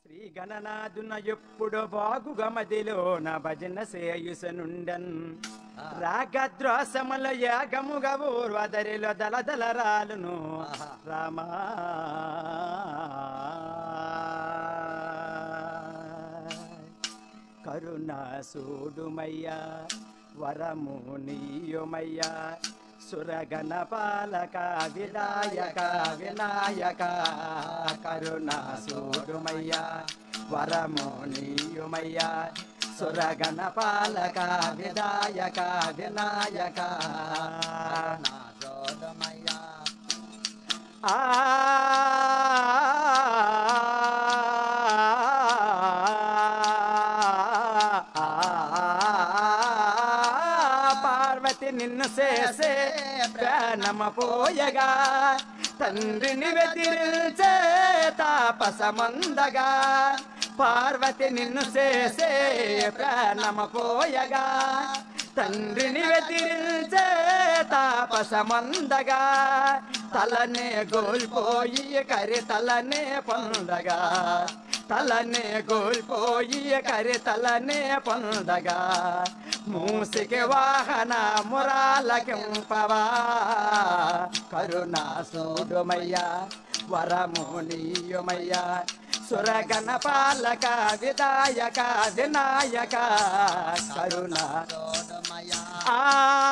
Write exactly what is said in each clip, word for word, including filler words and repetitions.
శ్రీ గణనాథున ఎప్పుడు బాగుగా మదిలోన భజన సేయుసనుండన్ రాగద్రోసముల యాగముగా ఊర్వదరిలో దళదల రాలును రామా కరుణా సూడుమయ్యా వరము నీయుమయ్యా సురగణ పాలక వినాయక వినాయక కరుణా సూడుమయ్యా వరము నీయుమయ్యా సురగణ పాలక వినాయక వినాయక సోదమయ్యా ఆ పార్వతి నిన్ను చేసే ప్రాణమ పోయగా తండ్రిని వెతిరించే తాపసమందగా పార్వతి నిన్ను చేసే ప్రాణమ పోయగా తండ్రిని వెతిరించే తాపసమందగా తలనే గోల్పోయి కరి తలనే పొందగా తలనే గోల్పోయి కరి తలనే పొందగా మూసికి వాహన మురాలకింపవా కరుణా సూడుమయ్యా వరము నీయుమయ్యా సురగణ పాలక వినాయక వినాయక కరుణా సోదమయ్యా ఆ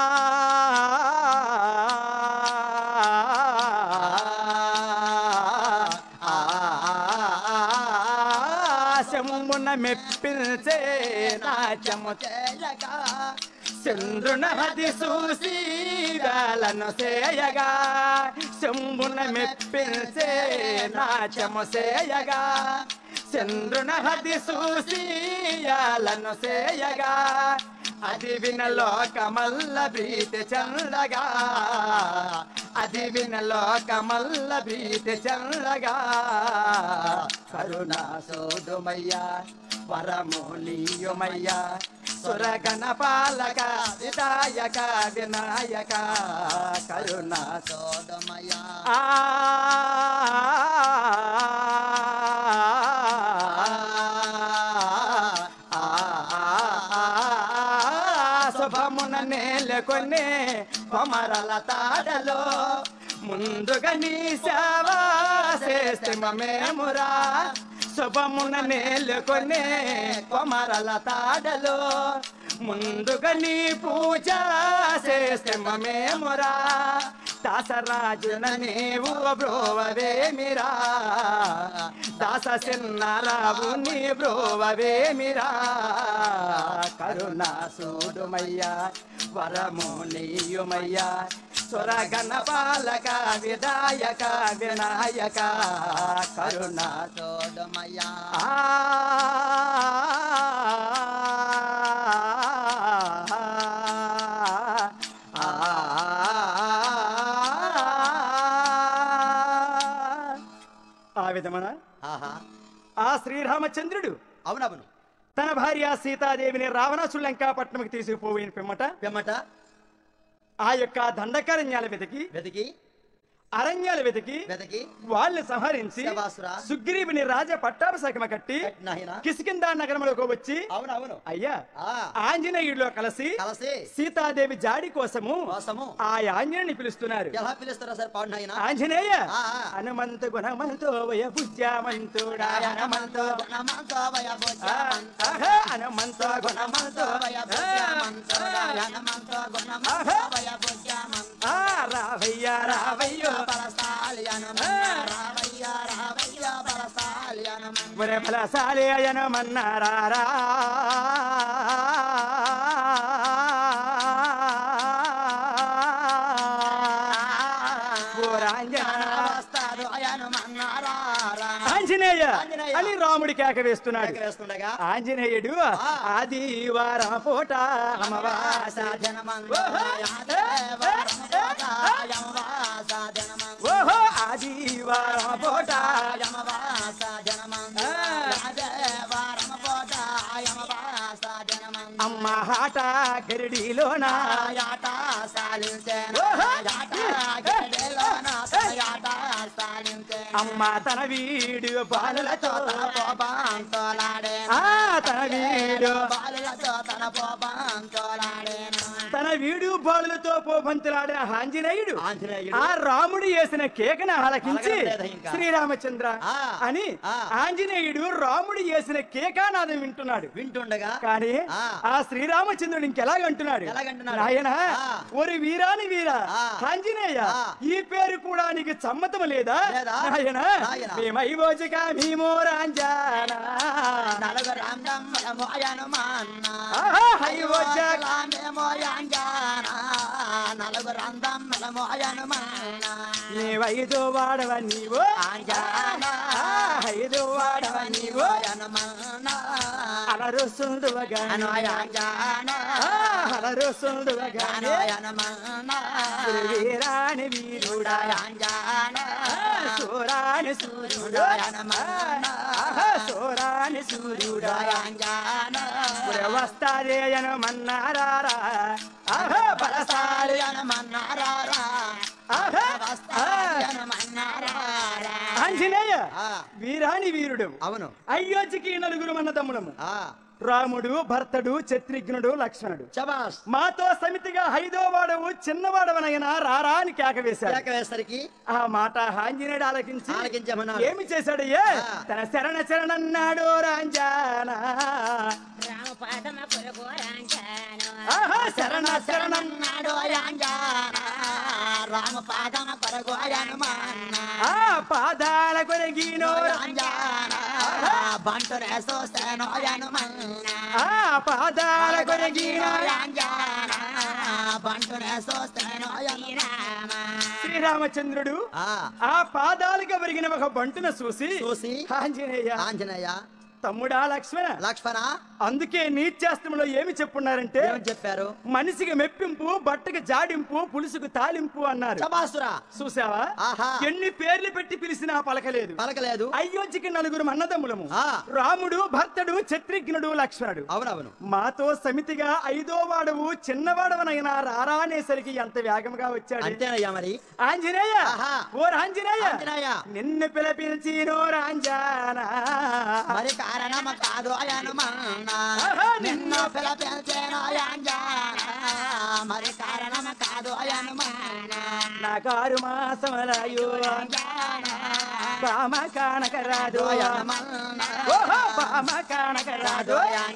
శంభున మెప్పించే నాట్యము చేయగా చంద్రున హది చూసి వేలను చేయగా శంభున మెప్పించే నాట్యము చేయగా చంద్రున హది చూసి వేలను చేయగా అది విన లోకమల్ల ప్రీతి చందగా అది విన లోకమల్ల ప్రీతి చందగా కరుణా సోదుమయ్యా వరము నీయుమయ్యా సురగణ పాలక వినాయక వినాయక కరుణా సోదమయ్యా ఆ శుభమున నేలకొనే కొమరల తాడలో ముందుగా నీ సేవ చేస్తే మేమురా శుభమున నేలకొనే కొమరల తాడలో ముందుగా నీ పూజ చేస్తే మేమురా దాసరాజున నీవు బ్రోవవేమిరా దాస సిన్నారావు నీ బ్రోవవేమిరా కరుణా సూడుమయ్యా వరము నీయుమయ్యా సురగణ పాలక వినాయక వినాయక కరుణా సోదమయ్యా ఆ ఆ విధమన ఆహా ఆ శ్రీరామచంద్రుడు అవునవును తన భార్య సీతాదేవిని రావణాసుడు లంకాపట్నంకి తీసుకుపోయిన పిమ్మట పిమ్మట ఆ యొక్క దండకారణ్యాల వెతికి వెతికి అరణ్యాలు వెతికి వెతికి వాళ్ళని సంహరించి శభాసురా. సుగ్రీవుని రాజ పట్టాభిషేకమ కట్టి నాయనా కిష్కింధ నగరంలోకి వచ్చి అవునవును అయ్యా ఆ ఆంజనేయుడిలో కలిసి కలిసి సీతాదేవి జాడి కోసము కోసము ఆ ఆంజనేయుని పిలుస్తున్నారు. ఎలా పిలుస్తారా సార్ పాడు నాయనా ఆంజనేయ ఆ, ఆ. హనుమంత గుణమంతో వయ బుజ్జామంతుడా హనుమంతో గుణమంతో వయ ఆ, బుజ్జామంతో ఆహా, హనుమంతో గుణమంతో వయ ఆ, బుజ్జామంతో హనుమంతో గుణమంతో వయ బుజ్జామంతో ఆ, రావయ్య రావయ్యో పరసాలి హనుమన్న రావయ్య రావయ్య పరసాలి హనుమన్న ఒరే బలశాలి అయనమన్నారా వస్తాడు హనుమన్న రారా ఆంజనేయ ఆంజనేయ. అని రాముడి కేక వేస్తున్నాడు. వేస్తుండగా ఆంజనేయుడు ఆ. ఆదివారం పూట అమవాస ఓహో ఆదివారం పూట అమ్మ హాట గరిడిలోన యాట సాలించే ఓహో. యాట గడలోన యాట సాలించే అమ్మ తన వీడు బాలులతో తన పోపాంతోలాడేను ఆ తన వీడు బాలులతో తన పోపాంతోలాడేను తన వీడు బాలులతో పోబంతులాడిన ఆంజనేయుడు ఆంజనేయుడు ఆ రాముడు వేసిన కేకను ఆలకించి ఆలకలేదా ఇంకా? శ్రీరామచంద్ర ఆ, అని ఆ. ఆంజనేయుడు రాముడు వేసిన కేకానాదం వింటున్నాడు. వింటుండగా కానీ ఆ. ఆ శ్రీరామచంద్రుడు ఇంకెలాగంటున్నాడు, ఎలాగంటున్నాడు? నాయన ఆ. ఒరి వీరాని వీరా ఆ. ఆంజనేయ ఆ. ఈ పేరు కూడా నీకు సమ్మతం లేదా లేదా? నాయన నాయన. మేమైవోజక మీమో రాంజానా నలుగురు అందమ్మల మోయను మాన్న ఆహా, హైవోజక మోయాంజానా నలుగురు అందమ్మల మోయను మాన్న నీవైదో వాడవ నీవు ఆంజానా ఆ, ఐదో వాడవ నీవు మోయను మాన్న అలరుస్తుండువగాని అనోయాంజానా అలరుస్తుండువగాని అనోయను మాన్న వీరాని వీరుడా ఆంజానా సూరాని సూర్యుడా ఆహా, సూరాని సూర్యుడా ఆంజానా వస్తాదేయను మన్నారారా ఆహా బలసాలి మన్నారారా ఆహా మన్నారారా ఆంజనేయ ఆ. వీరాని వీరుడు అవును అయ్యోజికి నలుగురు మన తమ్ముడము ఆ రాముడు భర్తడు శత్రుఘ్నుడు లక్ష్మణుడు శబాష్ మాతో సమితిగా ఐదో వాడవు చిన్నవాడవనైనా రారా అని కేక వేశాడు. వేసరికి ఆ మాట ఆంజనేయుడు ఆలకించి ఆలకించమన్నాడు. ఏమి చేశాడయ్యా ఆ. తన శరణ శరణన్నాడు రాంజానా రామపాదమ కొరకు రాంజాను ఆహా, శరణ శరణం నాడు యాంజానా రామ పాదమ కొరకు హనుమాన ఆ పాదాల కొరగినో యాంజానా బంటునే సోసేనో హనుమాన ఆ పాదాల కొరగినో యాంజానా బంటునే సోసేనో హనుమాన శ్రీరామచంద్రుడు ఆ ఆ పాదాలకు ఒరిగిన ఒక బంటును చూసి చూసి ఆంజనేయ ఆంజనేయ తమ్ముడా లక్ష్మణ లక్ష్మణ అందుకే నీత్యాస్త్రంలో ఏమి చెప్పున్నారంటే ఏమని చెప్పారు మనిషికి మెప్పింపు బట్టకి జాడింపు పులుసుకు తాలింపు అన్నారు. శబాసురా చూసావా ఆహా ఎన్ని పేర్లు పెట్టి పిలిచినా పలకలేదు. పలకలేదు అయోధ్యకి నలుగురు అన్నదమ్ములము ఆ. రాముడు భర్తడు శత్రుఘ్నుడు లక్ష్మణుడు. అవునవును మాతో సమితిగా ఐదో వాడవు చిన్నవాడవనైనా రారా అనేసరికి ఎంత వేగంగా వచ్చాడు. అంతేనయ్యా మరి ఆంజనేయ ఆహా. ఓ ఆంజనేయ ఆంజనేయ నిన్ను పిలిపించినో రాంజానా మరి కారణం కాదు హనుమాన నిన్ను పిలిపించేనో యాంజానా మరి కారణం కాదు హనుమాన నా కారు మాసమలయో బామ కానకరాదు ఓహో బామ కానకరాదు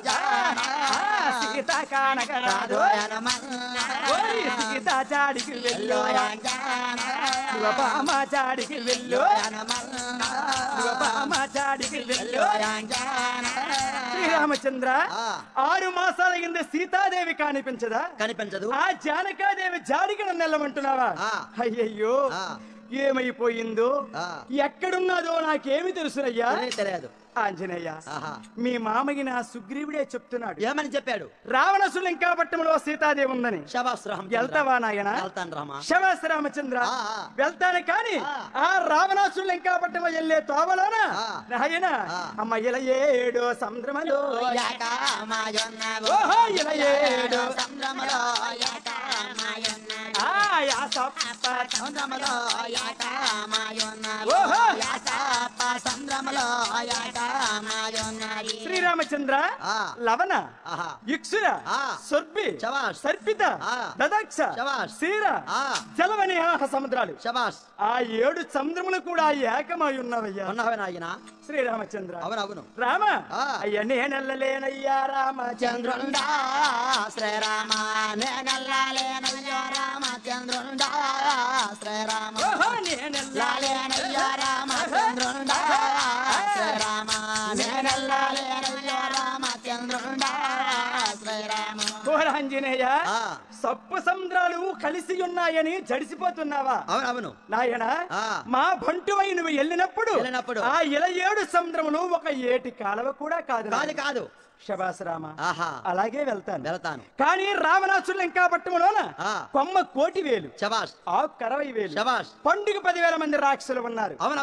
సీత కానకరాదు ఓయ్ సీత చాడికి వెళ్ళు శివ బామ చాడికి వెళ్ళు శివ బామ చాడికి వెళ్ళు శ్రీరామచంద్ర ఆ. ఆరు మాసాల కింద సీతాదేవి కానిపించదా కనిపించదు ఆ జానకాదేవి జాడికి నన్ను వెళ్ళమంటున్నావా ఆ. అయ్యయ్యో ఆ. ఏమైపోయిందో ఆ. ఎక్కడున్నదో నాకేమి తెలుసునయ్యా తెలియదు, తెలియదు ఆంజనేయ ఆహా. మీ మామకి నా సుగ్రీవుడే చెప్తున్నాడు ఏమని చెప్పాడు రావణసులు ఇంకా పట్టణంలో సీతాదేవి ఉందని. శబాస్ రామ వెళ్తావా నాయన వెళ్తాను రామా శవాస రామచంద్ర ఆ, ఆ. వెళ్తాను కానీ ఆ. ఆ రావణాసులు ఇంకా పట్టణం వెళ్ళే తోవలోన ఆ. నాయన ఆ. అమ్మ ఇలా ఏడో సముద్రమలో యాకామాయున్నవు. ఓహో ఇలా ఏడో సంద్రములో యాకామాయున్నవు. ఆ యాసప్ప సంద్రములో యాకామాయున్నవు. ఓహో. యాసప్ప సంద్రములో యాకామాయున్నది. శ్రీరామచంద్ర ఆ. లవణ ఆహా. ఇక్షుర ఆ. సొర్బి శబాష్. సర్పిత ఆ. దదక్ష శబాష్. సీర ఆ. జలవని ఆహ సముద్రాలు శబాస్ ఆ ఏడు సముద్రములు కూడా ఏకమై ఉన్నవయ్యా ఉన్నవే నాయన శ్రీరామచంద్ర అవునవును రామ ఆ. అయ్యా నేనెల్లలేనయ్యా రామచంద్ర చంద్రుండా శ్రీరామ నేనల్లాలేనయ్యో రామచంద్రుండా శ్రీరామ ఓహో, నేనెల్లాలేనయ్యా లాలేనయ్యో రామచంద్రుండా శ్రీరామ నేనల్లాలేనయ్యో రామచంద్రుండా శ్రీరామ ఘోరాంజనేయ ఆ. సప్పు సముద్రాలు కలిసి ఉన్నాయని జడిసిపోతున్నావా అవునవును నాయన ఆ. మా బంటువై నువ్వు వెళ్ళినప్పుడు వెళ్ళినప్పుడు ఆ ఇల ఏడు సముద్రములు ఒక ఏటి కాలవ కూడా కాదు కాదు కాదు శబాసరామ ఆహా అలాగే వెళ్తాను వెళ్తాను కానీ రావణాసులు ఇంకా పట్టములోన ఆ. కొమ్మ కోటి వేలు శబాష్ ఆ కరవై వేలు శబాష్ పండుగ పదివేల మంది రాక్షసులు ఉన్నారు. అవునవును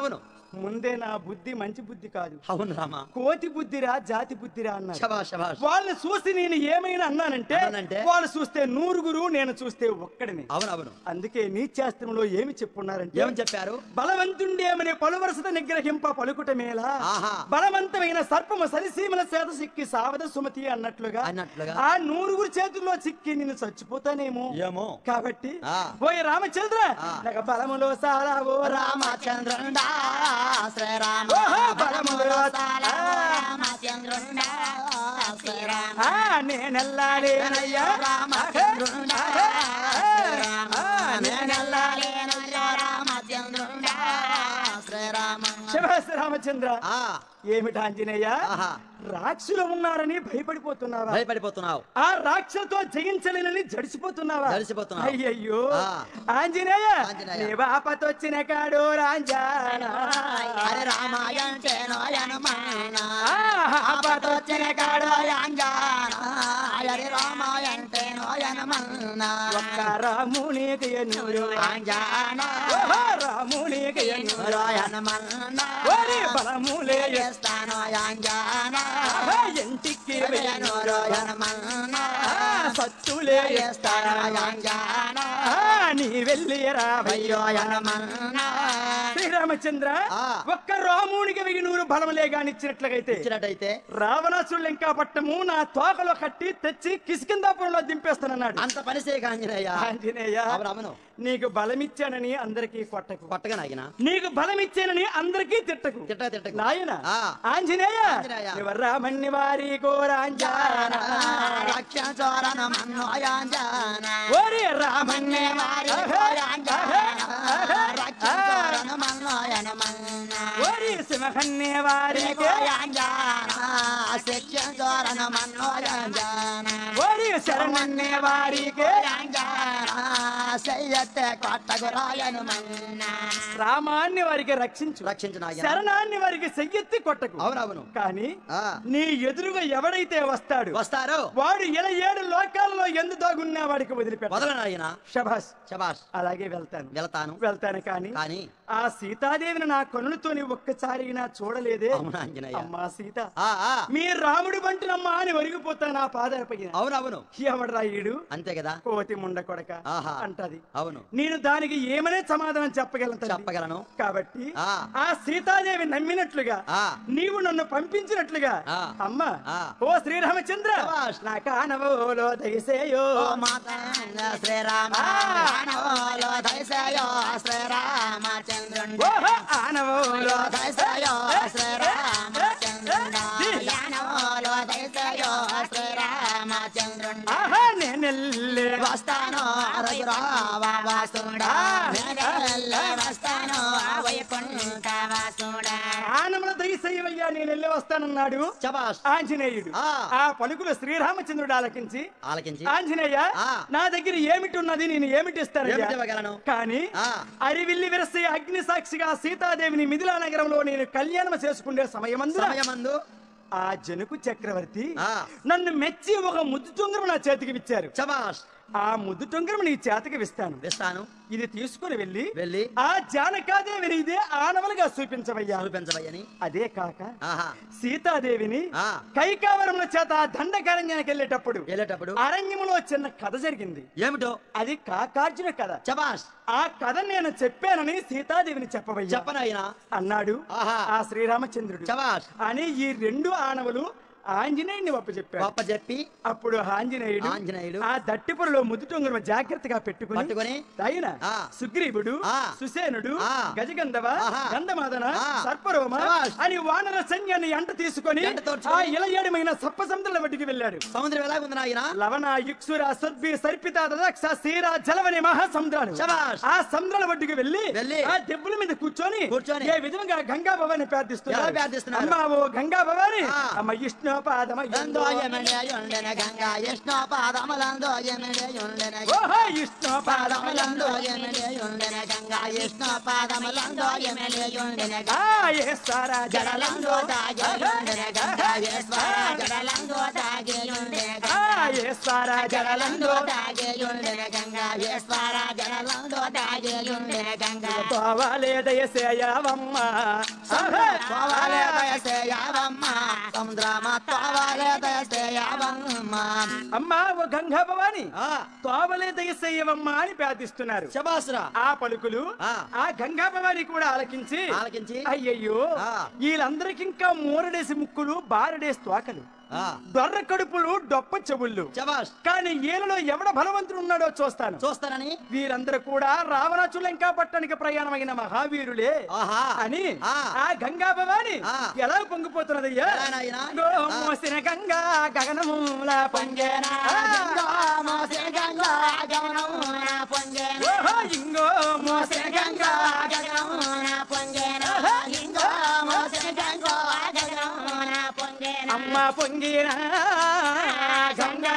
ముందే నా బుద్ధి మంచి బుద్ధి కాదు, అవును రామా, కోతి బుద్ధిరా జాతి బుద్ధిరా అన్నారు. శభాష్ శభాష్. వాళ్ళని చూసి నేను ఏమైనా అన్నానంటే అన్నానంటే? వాళ్ళు చూస్తే నూరుగురు, నేను చూస్తే ఒక్కడిని. అవునవును. అందుకే నీచాస్త్రంలో ఏమి చెప్పున్నారంటే, ఏమని చెప్పారు? బలవంతుండేమని పలువరసత నిగ్రహింప పలుకుటమేలా, ఆహా. బలవంతమైన సర్పము సరిసీమల చేత సిక్కి సావద సుమతి అన్నట్లుగా అన్నట్లుగా ఆ నూరుగురు చేతుల్లో చిక్కి నేను చచ్చిపోతానేమో. ఏమో కాబట్టి ఆ. పోయి రామచంద్ర ఆ. నాకు బలములో సారా ఓ రామచంద్రుండా శ్రీరామ, ఓహో, బలములో సాలా రామచంద్రుండా శ్రీరామ, ఆ, నేనెల్లాలేనయ్యా రామచంద్రుండా శ్రీరామ, నేనెల్లాలేనయ్యా రామచంద్రుండా శ్రీరామ. శభాస్ రామచంద్ర. ఆ, ఏమిటి ఆంజనేయ, ఆహా, రాక్షసులు ఉన్నారని భయపడిపోతున్నావా? భయపడిపోతున్నావు. ఆ రాక్షసులతో జయించలేనని జడిసిపోతున్నావా? జడిసిపోతున్నావు. అయ్యయ్యో ఆ. ఆంజనేయ, ఆంజనేయ. నీ బాపతొచ్చిన కాడు రాంజానా, హరి రామాయంటే నోయనమాన, ఆపతొచ్చిన కాడు యాంజాన, హరి రామాయంటే నోయనమాన, ఒక్క రామునికి ఎన్నురు యాంజాన, ఓహో, రామునికి ఎన్నురు నోయనమాన, ఓరి బలములే చేస్తాను యాంజాన, ఆహా, ఇంటికి వెయ్యను నోయనమాన, సత్తులే చేస్తాను యాంజాన, ఆ, నీ వెళ్ళి రావయ్యో నోయనమాన. శ్రీరామచంద్ర, ఆ. ఒక్క రామునికి వెయ్యి నూరు బలములే గానిచ్చినట్లయితే ఇచ్చినట్టయితే రావణాసుడు ఇంకా పట్టము నా తోకలో కట్టి తెచ్చి కిష్కిందాపురంలో దింపేస్తానన్నాడు. అంత పని చేయక ఆంజనేయ. ఆంజనేయ, అవునవును. నీకు బలమిచ్చానని అందరికీ కొట్టకు, కొట్టగా నాయన, నీకు బలమిచ్చానని అందరికీ తిట్టకు. తిట్టక తిట్టక నాయన ఆ. ఆంజనేయ, ఆంజనేయ. నువ్వు రామణ్ణి వారి కోరాంజాన, రక్షణ మన్నోయాంజాన, ఓరి రామణ్ణి వారి రక్షణ మన్నోయనమన్న, ఓరి సింహన్నే వారి కోయాంజాన, శిక్షణ మన్నోయాంజాన, ఓరి శరణన్నే వారికి కోయాంజాన, సయ్యతే కొట్టగు రాయనమన్న. రామాన్ని వారికి రక్షించు, రక్షించు నాయన. శరణాన్ని వారికి చెయ్యెత్తి కొట్టకు. అవునవును. కానీ ఆ. నీ ఎదురుగా ఎవడైతే వస్తాడు వస్తారు వాడు ఇలా ఏడు లోకాలలో ఎందు దాగున్నా వాడికి వదిలిపెట్ట. వదల నాయన. శభాస్. శబాష్. అలాగే వెళ్తాను వెళతాను. వెళ్తాను కానీ కానీ ఆ సీతాదేవిని నా కనులతో నీ ఒక్కసారి నా చూడలేదే. అవును ఆంజనేయ. అమ్మా సీత, ఆ, ఆ. మీ రాముడు బంటునమ్మా అని ఒరిగిపోతా నా పాదాలపై. అవునవును. ఎవడరా ఈడు, అంతే కదా. కోతి ముండ కొడక ఆహా. అంటది. అవును. నేను దానికి ఏమనే సమాధానం చెప్పగలను తల్లి? చెప్పగలను. కాబట్టి ఆ. ఆ సీతాదేవి నమ్మినట్లుగా ఆ. నీవు నన్ను పంపించినట్లుగా ఆ. అమ్మా ఆ. ఓ శ్రీరామచంద్ర శభాష్. నా కానవోలో దయసేయో ఓ మాతంగ శ్రీరామ, ఆ. ఆనవోలో దయసేయో శ్రీరామచంద్రుండ, ఓహో ఆనవోలో దయసేయో శ్రీరామచంద్రుండ, ఆనవోలో దయసేయో శ్రీరామచంద్రుండ, ఆహా నేనెల్లే వస్తాను రఘురావా వాసుడా, నేనెల్లే వస్తాను వైకుంఠ వాసుడా. ఆనముల దయసేయవయ్యా నేను వెళ్ళి వస్తానన్నాడు శబాష్. ఆంజనేయుడు. ఆ. ఆ పలుకులు శ్రీరామచంద్రుడు ఆలకించి, ఆలకించి ఆంజనేయ ఆ. నా దగ్గర ఏమిటి ఉన్నది, నేను ఏమిటి ఇస్తాను ఏమిటి ఇవ్వగలను? కానీ ఆ. అరివిల్లి విరసి అగ్ని సాక్షిగా సీతాదేవిని మిథిలా నగరంలో నేను కళ్యాణం చేసుకునే సమయమందు సమయమందు ఆ జనకు చక్రవర్తి ఆ. నన్ను మెచ్చి ఒక ముద్దు టుంగరం నా చేతికి ఇచ్చారు. శబాష్. ఆ ముద్దు టుంగరం నీ చేతికి ఇస్తాను. ఇస్తాను. ఇది తీసుకుని వెళ్ళి వెళ్ళి ఆ జానకాదేవిని ఇదే ఆనవలుగా చూపించవయ్యా. చూపించవయ్యని. అదే కాక ఆహా. సీతాదేవిని ఆ. కైకావరముల చేత దండకారణ్యానికి వెళ్ళేటప్పుడు వెళ్ళేటప్పుడు అరణ్యములో చిన్న కథ జరిగింది. ఏమిటో? అది కాకార్జున కథ. శబాష్. ఆ కథ నేను చెప్పానని సీతాదేవిని చెప్పవయ్యా చెప్పనైనా అన్నాడు ఆహా. ఆ శ్రీరామచంద్రుడు. శబాష్. అని ఈ రెండు ఆనవలు ఆంజనేయుడిని ఒప్పచెప్పాడు. గొప్ప చెప్పి అప్పుడు ఆంజనేయుడు ఆంజనేయుడు ఆ దట్టిపురలో ముదుటొంగరం జాగ్రత్తగా పెట్టుకుని పట్టుకొని ఆయన ఆ. సుగ్రీవుడు ఆ. సుసేనుడు ఆ. గజగంధవ ఆహా. గంధమాదన ఆ. సర్పరోమ శభాష్. అని వానర సైన్యాన్ని ఎంట తీసుకొని ఎంట ఆ తోడ్చుకొని ఇలయేడమైన సప్త సముద్రాల వడ్డికి వెళ్ళాడు. సముద్రం ఎలాగుంది నాయన? లవణ యుక్సుర సుద్భి సర్పిత దదక్ష సీర జలవని మహాసముద్రాలు. శభాష్. ఆ సముద్రాల వడ్డుకు వెళ్ళి వెళ్ళి ఆ దెబ్బల మీద కూర్చొని కూర్చొని ఏ విధంగా గంగా భవాని ప్రార్థిస్తున్నారు. ఎలా ప్రార్థిస్తున్నారు? అమ్మా ఓ గంగా భవాని, ఆ. అమ్మ విష్ణు పాదమ లందో యమనయుండెన గంగా విష్ణు పాదములందో యమనయుండెన ఓహో విష్ణు పాదమ పాదములందో యమనయుండెన గంగా విష్ణు పాదములందో యమనయుండెన ఆ ఈశ్వర జడలందో దాగియుండెన గంగా ఈశ్వర జడలందో దాగియుండెన ఆ ఈశ్వర జలలందో తాగేయుండెన గంగాయేశ్వర జలలందో తాగేయుండెన గంగా తోవలే దయసేయవమ్మ తోవాలే దయసేయవమ్మ సముద్రమ తోవాలే దయసేయవమ్మ అమ్మ ఓ గంగా భవాని తోవలే దయసేయవమ్మ అని ప్రార్థిస్తున్నారు. శబాస్రా ఆ పలుకులు ఆ గంగా భవాని కూడా ఆలకించి ఆలకించి అయ్యయ్యో వీళ్ళందరికి ఇంకా మూరడేసి ముక్కులు బారడేసి తోకలు దొర్ర కడుపులు డొప్ప చెవుళ్ళు కానీ ఈయనలో ఎవడ బలవంతుడు ఉన్నాడో చూస్తాను చూస్తానని వీరందరూ కూడా రావణాచులంకా పట్టణానికి ప్రయాణమైన మహావీరులే అని ఆ గంగా భవాని ఎలా పొంగిపోతున్నదయ్యా. మోసిన గంగా గగనమూల పొంగేనా ఇంగో మోసిన గంగా అమ్మ పొంగిన గంగా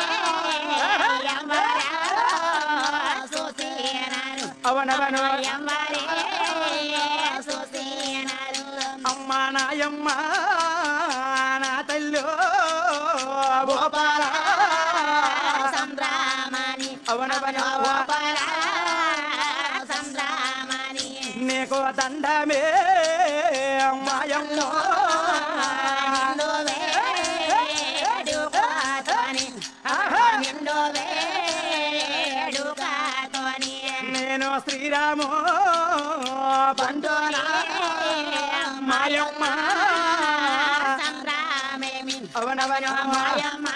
అవనవను అమ్మ నాయమ్మ నా తల్లు గోపాల అవనవను నీకు దండమే అమ్మాయమ్మ నేను శ్రీరాము బండోనా మాయమ్మ అవనవన మాయమ్మ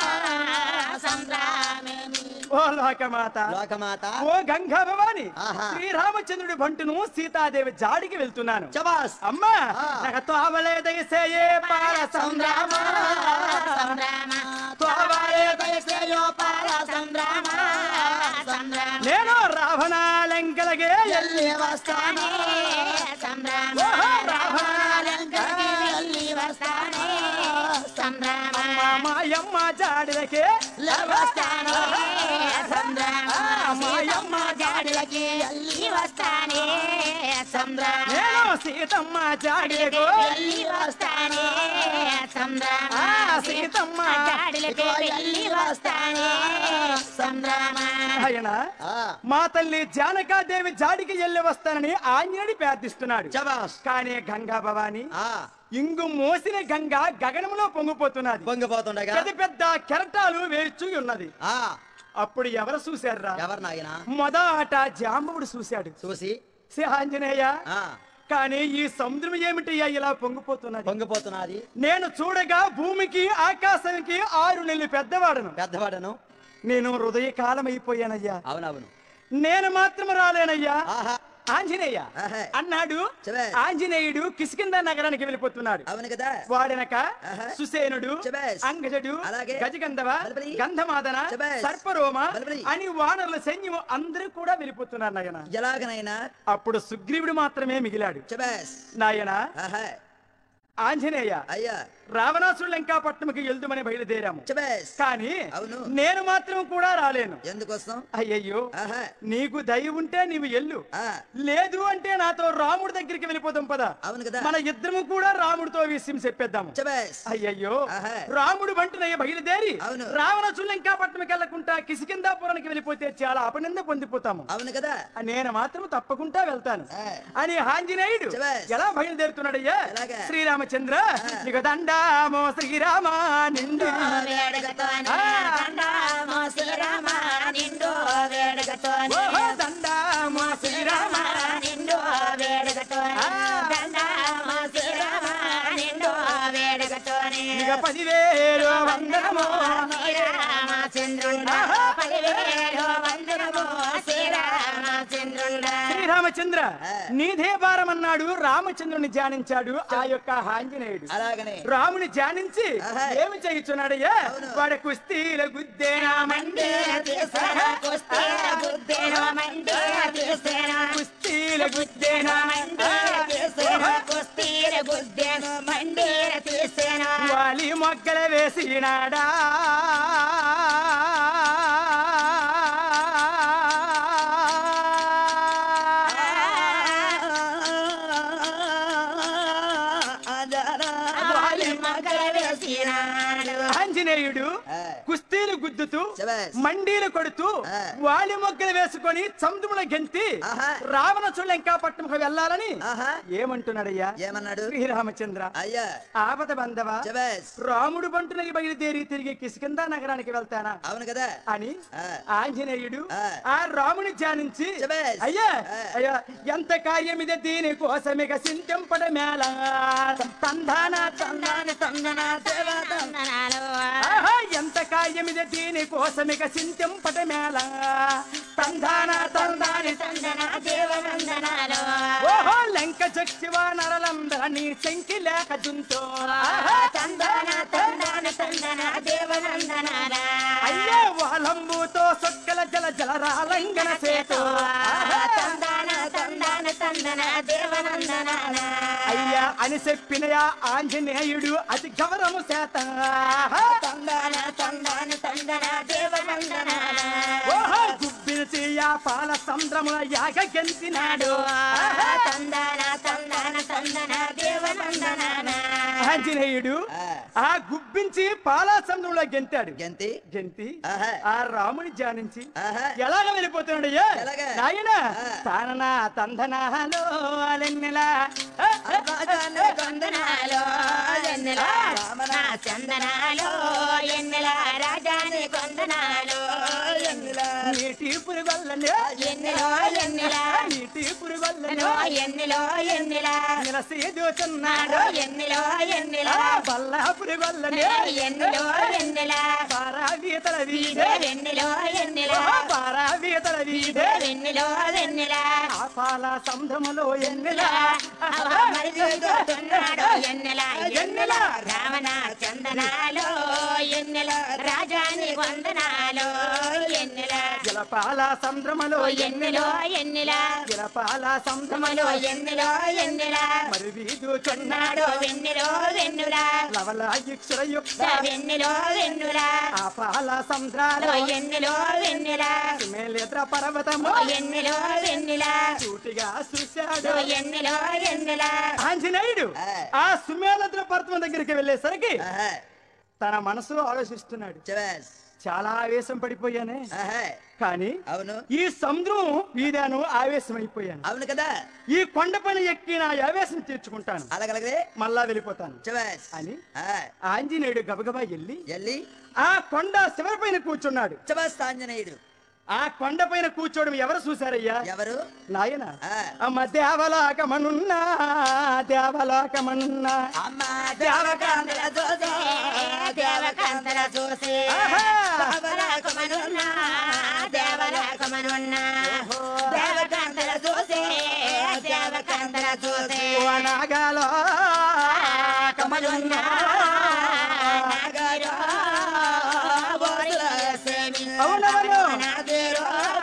ఓ లోకమాత లోకమాత ఓ గంగా భవాని శ్రీరామచంద్రుడి బంటును సీతాదేవి జాడికి వెళ్తున్నాను. అమ్మా నాకు తోవలే దయసేయే పాల సంద్రామ తోవలే దయసేయో పాల సంద్రామ నేను రావణాలంకలగే ఎల్లి వస్తాను మాయమ్మ జాడిలకే మాయమ్మ జాడిలకి వస్తానే నేను సీతమ్మ జాడిలకు వస్తానే సీతమ్మ వస్తానే ఆయన మా తల్లి జానకాదేవి జాడికి వెళ్ళి వస్తానని ఆంజనేయుడు ప్రార్థిస్తున్నాడు. కానీ గంగా భవాని ఇంగు మోసిన గంగ గగనంలో పొంగిపోతున్నది. పొంగిపోతుండగా పెద్ద పెద్ద కెరటాలు వేచి ఉన్నది. అప్పుడు ఎవరు చూశారా? ఎవరు నాయన? మొదట జాంబవుడు చూశాడు. చూసి ఆంజనేయ కానీ ఈ సముద్రం ఏమిటయ్యా ఇలా పొంగిపోతున్నది పొంగిపోతున్నది నేను చూడగా భూమికి ఆకాశానికి ఆరు నెలలు పెద్దవాడను పెద్దవాడను నేను హృదయ కాలం అయిపోయానయ్యా. అవునవును నేను మాత్రం రాలేనయ్యా. ఆంజనేయ ఆహా. అన్నాడు. చెబేస్. ఆంజనేయుడు కిష్కింద నగరానికి వెళ్ళిపోతున్నాడు. అవును కదా. వాడనక ఆహా. సుసేనుడు చెబేస్. అంగజుడు అలాగే. గజగంధవ బలబలి. గంధమాదన చెబేస్. సర్పరోమ బలబలి. అని వానరుల సైన్యం అందరూ కూడా వెళ్ళిపోతున్నారు నాయన. ఎలాగనైనా అప్పుడు సుగ్రీవుడు మాత్రమే మిగిలాడు. చెబేస్. నాయన ఆహా. ఆంజనేయ అయ్యా రావణాసుడు లంకాపట్నంకి వెళ్దామని బయలుదేరాము. చెబేస్. కానీ అవును. నేను మాత్రం కూడా రాలేను. ఎందుకోసం? అయ్యయ్యో ఆహా. నీకు దయ ఉంటే నీవు ఎల్లు, ఆ. లేదు అంటే నాతో రాముడి దగ్గరికి వెళ్ళిపోదాం పదా. అవును కదా. మన ఇద్దరము కూడా రాముడితో విషయం చెప్పేద్దాము. చెబేస్. అయ్యయ్యో ఆహా. రాముడు వంటనయ్య బయలుదేరి అవును. రావణాసుడు లంకాపట్నంకి వెళ్లకుండా కిష్కింధాపురానికి వెళ్ళిపోతే చాలా అపనింద పొందిపోతాము. అవును కదా. నేను మాత్రం తప్పకుండా వెళ్తాను ఆ. అని ఆంజనేయుడు చెబేస్. ఎలా బయలుదేరుతున్నాడయ్యా? ఎలాగా? శ్రీరామచంద్ర నీకు దండామో శ్రీరామ నిండు దండామో శ్రీరామ నిండు వేడుకతోని ఓహో దండామో శ్రీరామ నిండు వేడుకతోని దండామో శ్రీరామ నిండు వేడుకతోని ఇక పదివేలు వందనము శ్రీరామచంద్రుడా పదివేలు వందనము శ్రీరామచంద్రుడా. శ్రీరామచంద్ర నీదే భారమన్నాడు. రామచంద్రుని ధ్యానించాడు ఆ యొక్క ఆంజనేయుడు. అలాగనే రాముని ధ్యానించి ఆహా. ఏమి చేయుచున్నాడయ్యా? అవును. వాడ కుస్తీల గుద్దేనా మండే తీసేన కుస్తీల గుద్దేన మండే తీసేన కుస్తీల గుద్దేనా మండే తీసేన కుస్తీల గుద్దేన మండే తీసేన వాలి మొగ్గల వేసినాడా వాలి మగల వేసినాడు. ఆంజనేయుడు కుస్తీ కుండీలు గుద్దుతూ శభాష్. మండీలు కొడుతూ ఆ. వాలి మొగ్గలు వేసుకొని సముద్రంలో గెంతి ఆహా. రావణాసురుడు లంకాపట్నంకు వెళ్ళాలని ఆహా. ఏమంటున్నాడయ్యా ఏమన్నాడు శ్రీరామచంద్ర అయ్యా ఆపద బంధవ శభాష్. రాముడు బంటునకి బయలుదేరి తిరిగి కిష్కిందా నగరానికి వెళ్తానా అవును కదా అని ఆ. ఆంజనేయుడు ఆ. ఆ రాముని ధ్యానించి శభాష్. అయ్యా ఆ. అయ్యా ఎంత కార్యమిదే దీని కోసమిక సింతింపడ మేళ తందాన తందాన తందన దేవ తందనాలు ఆహా, ఎంత కార్యమిదే దీని కోసమిక సింతింపట మేళ తందాన తందాని తందన దేవ వందనాలు ఓహో లంక చక్షివా నరలందరని శంకి లేక దుంతో తందన తందన తందన దేవ వందనాల అయ్యా వాలంబుతో సొక్కల జల జల రాలంగన సేతో తందన తందన తందన దేవ వందనాల అయ్యా అని చెప్పినయా ఆంజనేయుడు అతి గౌరవము చేత తందన తందన తందన దేవ వందనాల ఓహో గుబ్బిలిచి ఆ పాల సంద్రముల యాగ గెంతినాడు తందన తందన తందన దేవ వందనాల ఆంజనేయుడు ఆ. ఆ గుబ్బించి పాల సంద్రంలో గెంతాడు గంతి గెంతి ఆహా. ఆ రాముని ధ్యానించి ఆహా. ఎలాగ వెళ్ళిపోతున్నాడయ్యా ఎలాగ? నాయన ఆ. తానన తందనాలో అలెన్నెలా రాజానే వందనాలు ఎన్నెల రామన చందనాలు ఎన్నెల రాజాని కొందనాలు ఎన్నిల నీటి పురుగొల్లనే ఎన్నెలో ఎన్నెల నీటి పురుగొల్లనే ఎన్నెలో ఎన్నెలో ఎన్నెల నిలసీదుచున్నాడు ఎన్నెలో ఎన్నెల బల్ల పురుగొల్లనే ఎన్నెలో ఎన్నెల పారావీతల వీధే ఎన్నెలో ఎన్నెల పారావీతల వీధే ఎన్నెలో ఎన్నెల ఆ పాల సంద్రములో ఎన్నెల మరి చూస్తున్నాడు ఎన్నెల ఎన్నెల రావణ చందనాలు ఎన్నెల రాజాని వందనాలు ఎన్నెల జలపాల సంద్రములో ఎన్నెలో ఎన్నెల జలపాల సంద్రములో సమలో ఎన్నెలో ఎన్నెల మరి వీధుచున్నాడు నాడు వెన్నెలో వెన్నులా లవలాయుక్షర యుక్త వెన్నెలో వెన్నులా ఆ పాల సంద్రాలు ఎన్నెలో వెన్నెలా మేలేద్ర పర్వతము ఎన్నెలో వెన్నెలా సూటిగా చూశాడు ఎన్నెలో ఎన్నెలా ఆంజనేయుడు ఆ. ఆ సుమేలద్ర పర్వతం దగ్గరికి వెళ్ళేసరికి ఆహా. తన మనసులో ఆలోచిస్తున్నాడు శభాష్. చాలా ఆవేశం పడిపోయానే ఆహా. కానీ అవును ఈ సముద్రం వీడాను ఆవేశమైపోయాను అవును కదా ఈ కొండ పైన ఎక్కి నా ఆవేశం తీర్చుకుంటాను అలాగలగదే మళ్ళా వెళ్ళిపోతాను శభాష్. అని ఆ. ఆంజనేయుడు గబగబా వెళ్ళి ఎల్లి ఆ కొండ శివరి పైన కూర్చున్నాడు శభాష్ ఆంజనేయుడు. ఆ కొండ పైన కూర్చోవడం ఎవరు చూశారయ్యా ఎవరు నాయన ఆ. అమ్మ దేవలోకమనున్నా దేవలోకమనున్నా అమ్మ దేవకాంతల చూసే దేవకాంతల చూసే ఆహా. దేవలోకమనున్నా దేవలోకమనున్నా దేవకాంతల చూసే దేవకాంతల చూసే వనగాలో కమలున్నా నాగరో బోససేమి అవునవును. నాగరో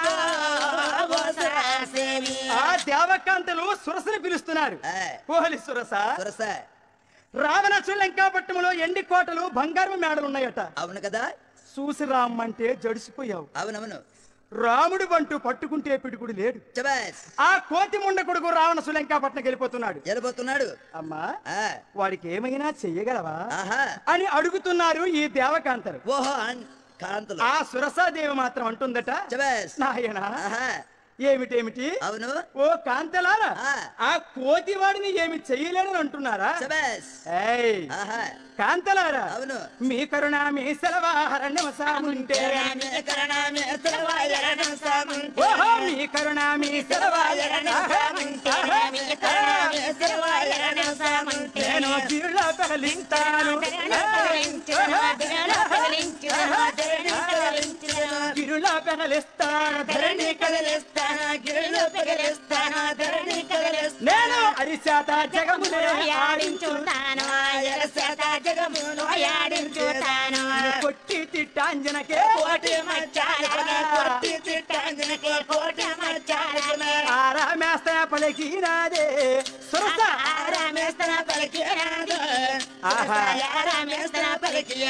బోససేమి ఆ దేవకాంతలు సురసని పిలుస్తున్నారు ఆ. కోహలి సురస సురస. రావణాసురుడు లంకాపట్నంలో ఎండి కోటలు బంగారు మేడలు ఉన్నాయట అవును కదా చూసి రామ్మంటే జడిసిపోయావు అవునవును రాముడు బంటూ పట్టుకుంటే పిడుగుడు లేడు శభాష్. ఆ కోతి ముండ కొడుకు రావణాసురుడు లంకాపట్నం వెళ్ళిపోతున్నాడు వెళ్ళిపోతున్నాడు. అమ్మా ఆ. వాడికి ఏమైనా చెయ్యగలవా ఆహా. అని అడుగుతున్నారు ఈ దేవకాంతలు ఓహో అన్- కాంతులు. ఆ సురసాదేవి మాత్రం అంటుందట శభాష్. నాయన ఆహా. ఏమిటేమిటి అవును ఓ కాంతలారా ఆ. ఆ కోతి వాడిని ఏమి చెయ్యలేడని అంటున్నారా శభాష్. ఏయ్ ఆహా. కాంతలారా అవును మీ కరుణ మీ సెలవాహరణ్యం సాముంటే మీ కరుణామి సర్వాయరణం సామంతే ఓహో మీ కరుణ మీ సర్వాయరణం సామంతే మీ కరుణామి సర్వాయరణం సామంతే నేను గిరుల పగలింటాను పగలించును దినలో పగలించును ధరణి పగలించును గిరుల పగలిస్తాను ధరణి కదిలిస్తాను గిరులు పగలిస్తాను ధరణి కదిలిస్తాను నేను అరిశాత జగములే ఆడించుతాను ఎరసేత జగమును ఆడించుతాను కొట్టి తిట్టాంజనకే కోటి మచ్చాలకునే కోటి తిట్టాంజనకే కోటి మచ్చాలకునే ఆరామేస్తా పలికినాదే సురస ఆరామేస్తన పలికినాది ఆహా. ఆరామేస్తన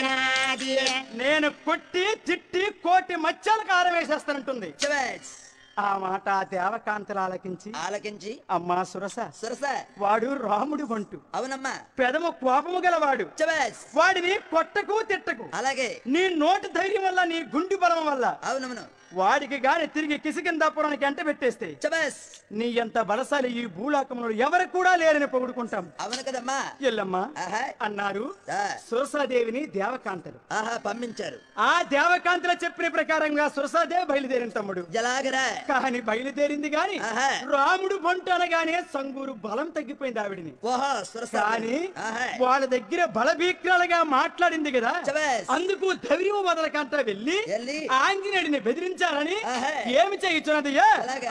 పలికినాది నేను కొట్టి తిట్టి కోటి మచ్చలకు ఆరవేసేస్తానంటుంది శభాష్. ఆ మాట ఆ దేవకాంతలు ఆలకించి ఆలకించి అమ్మా సురస సురస వాడు రాముడు వంటు అవునమ్మా పెదము కోపము గలవాడు చబాస్ వాడిని కొట్టకు తిట్టకు అలాగే నీ నోటి ధైర్యం వల్ల నీ గుండి బలం వల్ల అవునవును వాడికి గాని తిరిగి కిసికిందాపురానికి ఎంట పెట్టేస్తే చబాస్ నీ ఎంత బలశాలి ఈ భూలోకంలో ఎవరు కూడా లేరని పొగుడుకుంటాం అవును కదమ్మా ఎల్లమ్మా ఆహా అన్నారు ఆ, సురసాదేవిని దేవకాంతలు ఆహా పంపించారు ఆ దేవకాంతలు చెప్పిన ప్రకారంగా సురసాదేవి బయలుదేరిన తమ్ముడు జలాగరా కానీ బయలుదేరింది గాని ఆహా రాముడు బొంటు అనగానే సంగూరు బలం తగ్గిపోయింది ఆవిడిని ఓహో సురస కానీ ఆహా వాళ్ళ దగ్గర బలభీక్రాలుగా మాట్లాడింది కదా చబాస్ అందుకు ధైర్యం వదలకంట వెళ్ళి వెళ్ళి ఆంజనేయుడిని బెదిరించాలని ఆహా. ఏమి చేయించున్నది అలాగే.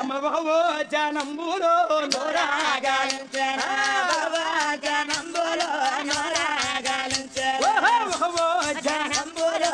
జనంబులో నోరాగాలించెను బాబా జనంబులో నోరాగాలించెను ఓహో జనంబులో